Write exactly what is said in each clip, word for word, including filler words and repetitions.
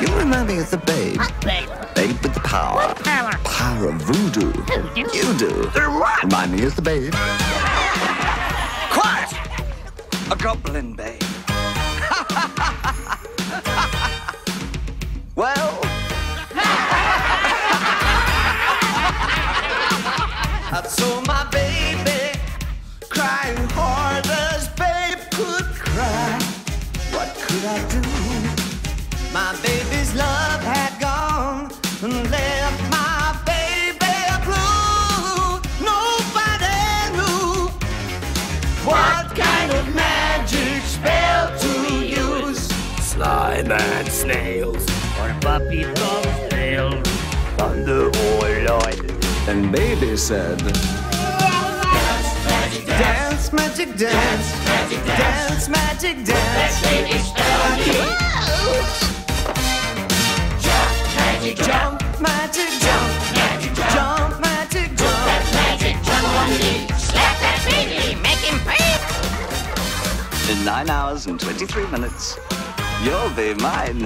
You remind me of the babe. What babe? Babe with the power. What power? Power of voodoo. Voodoo? You do. What? Remind me of the babe. Quiet! A goblin babe. Well, I saw my baby crying hard as babe could cry. What could I do? My baby's love had gone and left my baby blue. Nobody knew what kind of magic spell to use. Slime and snails, Or puppy dog's tail. thunder or light. And baby said, Dance, magic dance, dance, magic dance. Jump, magic jump, jump, magic jump. Slap that baby, make him pay. In nine hours and twenty-three minutes, you'll be mine.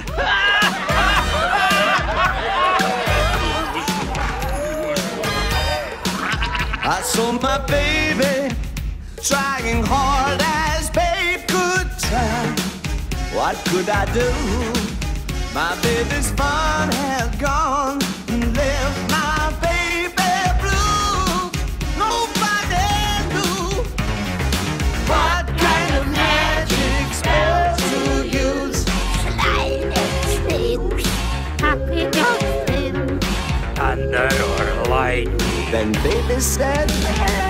I saw my baby trying hard as babe could try. What could I do? My baby's fun had gone and left my baby blue. Nobody knew what kind of magic spell to use. Slime and snails. Puppy dog's tail. Thunder or lightning. then baby said,